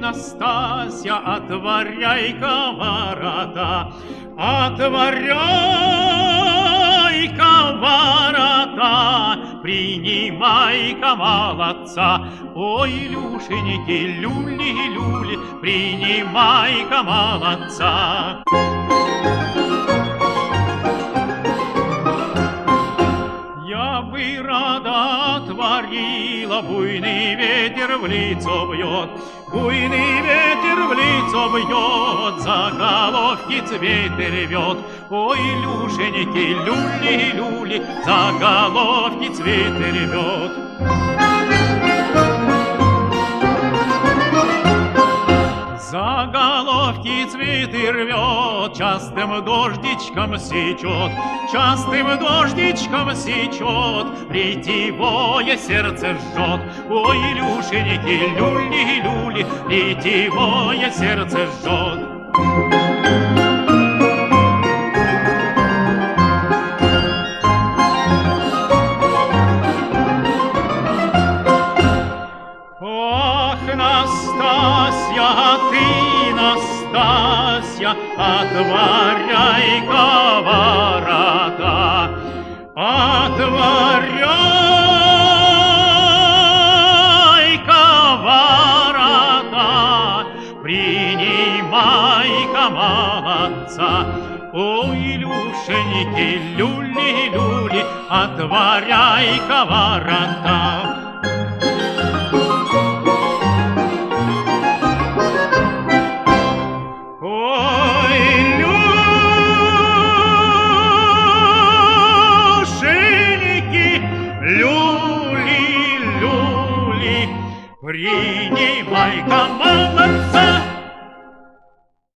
Настасья, отворяй-ка ворота, отворяй-ка ворота, принимай-ка молодца. Ой, Илюшеньки, люли-люли, принимай-ка молодца. Я бы рада отворила, буйный ветер в лицо бьет, буйный ветер в лицо бьет, за головки цветы рвет. Ой, Илюшеньки, люли-люли, за головки цветы рвет. За головки цветы рвет, частым дождичком сечет, частым дождичком сечет, ретивое сердце жжет. Ой, Илюшеньки, люли-люли, ретивое сердце жжет. Настасья, ты, Настасья, отворяй-ка ворота, отворяй-ка ворота, принимай-ка молодца. Ой, Илюшеньки, люли-люли, отворяй-ка ворота. Люли-люли, принимай-ка молодца.